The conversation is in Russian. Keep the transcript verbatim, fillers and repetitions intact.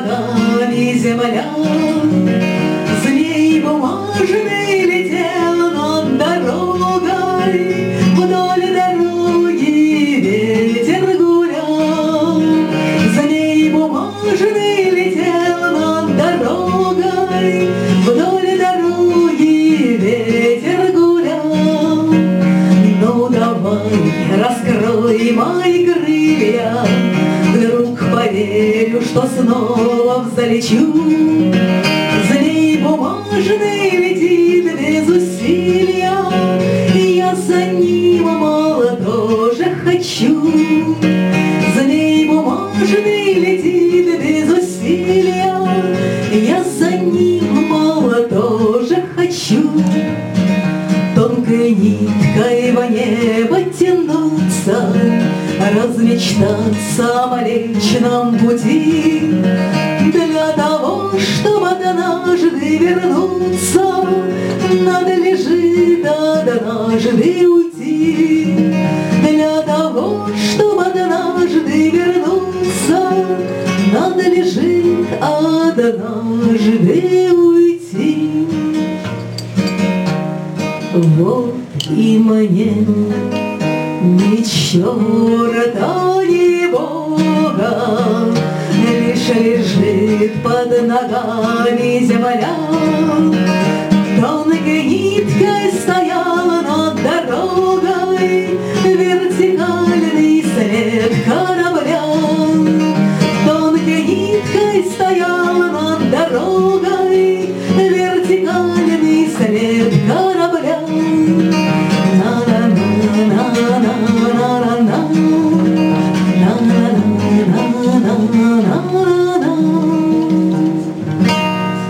ногами земля. Змей бумажный летел над дорогой, вдоль дороги ветер гулял. Змей бумажный летел над дорогой, вдоль дороги ветер гулял. Ну давай, раскрой мои крылья, вдруг поверю, что снова взлечу. Змей бумажный летит без усилия, и я за ним, мало, тоже хочу. Змей бумажный летит без усилия, и я за ним, мало, тоже хочу. Тонкой ниткой в небо тянуться, размечтаться о Млечном пути. Для того, чтобы однажды вернуться, надлежит однажды уйти. Для того, чтобы однажды вернуться, надлежит однажды уйти. Вот и мне ни черта, ни Бога, лишь лежит под ногами земля. Тонкой ниткой стояла над дорогой вертикальный след корабля. Тонкой ниткой стояла над дорогой вертикальный след корабля. На-на-на-на-на-на-на.